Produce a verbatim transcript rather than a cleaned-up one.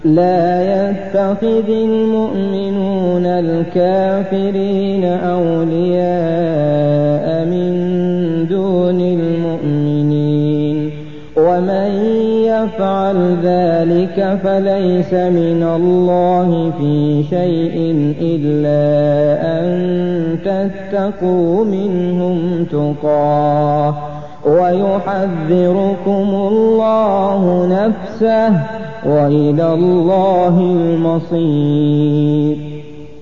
لا يتخذ المؤمنون الكافرين أولياء من دون المؤمنين ومن يفعل ذلك فليس من الله في شيء إلا أن تتقوا منهم تقاه ويحذركم الله نفسه وإلى الله المصير.